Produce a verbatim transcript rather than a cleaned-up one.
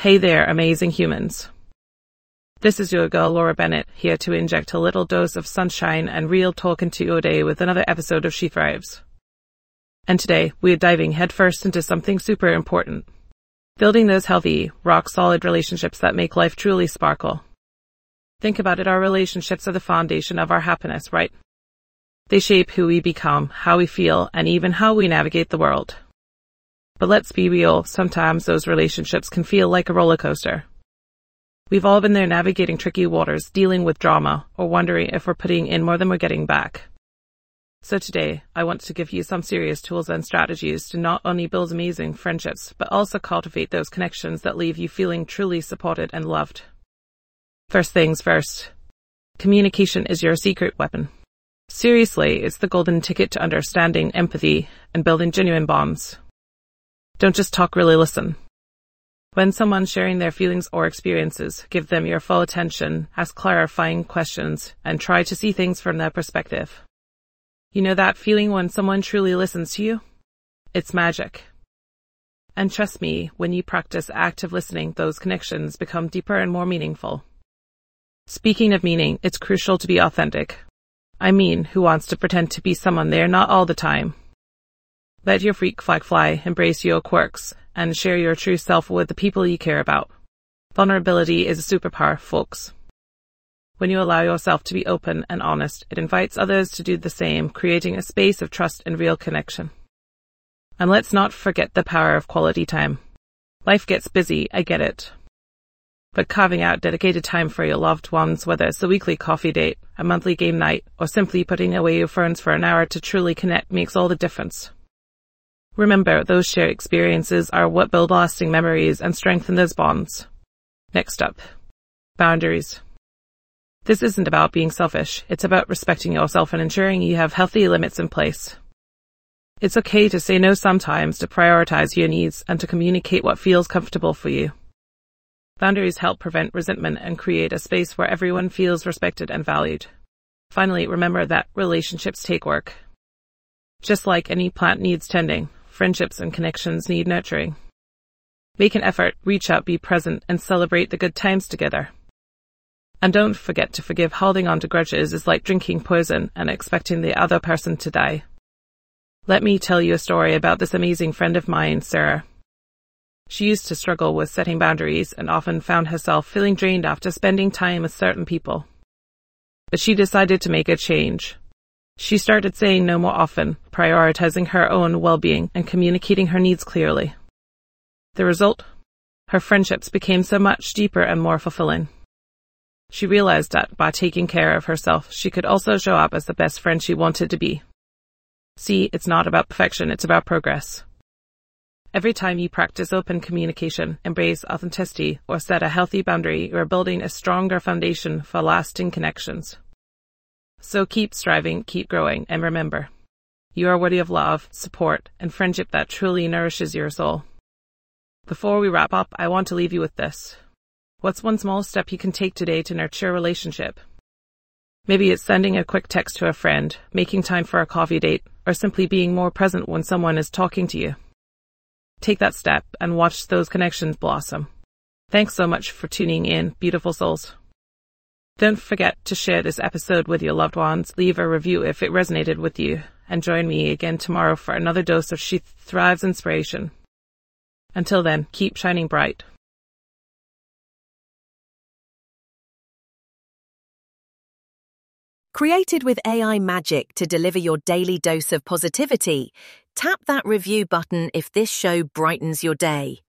Hey there, amazing humans. This is your girl Laura Bennett, here to inject a little dose of sunshine and real talk into your day with another episode of She Thrives. And today, we are diving headfirst into something super important. Building those healthy, rock-solid relationships that make life truly sparkle. Think about it, our relationships are the foundation of our happiness, right? They shape who we become, how we feel, and even how we navigate the world. But let's be real, sometimes those relationships can feel like a roller coaster. We've all been there navigating tricky waters, dealing with drama, or wondering if we're putting in more than we're getting back. So today, I want to give you some serious tools and strategies to not only build amazing friendships, but also cultivate those connections that leave you feeling truly supported and loved. First things first. Communication is your secret weapon. Seriously, it's the golden ticket to understanding, empathy, and building genuine bonds. Don't just talk, really listen. When someone's sharing their feelings or experiences, give them your full attention, ask clarifying questions, and try to see things from their perspective. You know that feeling when someone truly listens to you? It's magic. And trust me, when you practice active listening, those connections become deeper and more meaningful. Speaking of meaning, it's crucial to be authentic. I mean, who wants to pretend to be someone they're not all the time? Let your freak flag fly, embrace your quirks, and share your true self with the people you care about. Vulnerability is a superpower, folks. When you allow yourself to be open and honest, it invites others to do the same, creating a space of trust and real connection. And let's not forget the power of quality time. Life gets busy, I get it. But carving out dedicated time for your loved ones, whether it's a weekly coffee date, a monthly game night, or simply putting away your phones for an hour to truly connect makes all the difference. Remember, those shared experiences are what build lasting memories and strengthen those bonds. Next up, boundaries. This isn't about being selfish, it's about respecting yourself and ensuring you have healthy limits in place. It's okay to say no sometimes, to prioritize your needs, and to communicate what feels comfortable for you. Boundaries help prevent resentment and create a space where everyone feels respected and valued. Finally, remember that relationships take work. Just like any plant needs tending, friendships and connections need nurturing. Make an effort, reach out, be present, and celebrate the good times together. And don't forget to forgive. Holding on to grudges is like drinking poison and expecting the other person to die. Let me tell you a story about this amazing friend of mine, Sarah. She used to struggle with setting boundaries and often found herself feeling drained after spending time with certain people. But she decided to make a change. She started saying no more often, prioritizing her own well-being and communicating her needs clearly. The result? Her friendships became so much deeper and more fulfilling. She realized that by taking care of herself, she could also show up as the best friend she wanted to be. See, it's not about perfection, it's about progress. Every time you practice open communication, embrace authenticity, or set a healthy boundary, you are building a stronger foundation for lasting connections. So keep striving, keep growing, and remember, you are worthy of love, support, and friendship that truly nourishes your soul. Before we wrap up, I want to leave you with this. What's one small step you can take today to nurture a relationship? Maybe it's sending a quick text to a friend, making time for a coffee date, or simply being more present when someone is talking to you. Take that step and watch those connections blossom. Thanks so much for tuning in, beautiful souls. Don't forget to share this episode with your loved ones, leave a review if it resonated with you, and join me again tomorrow for another dose of She Thrives inspiration. Until then, keep shining bright. Created with A I magic to deliver your daily dose of positivity, tap that review button if this show brightens your day.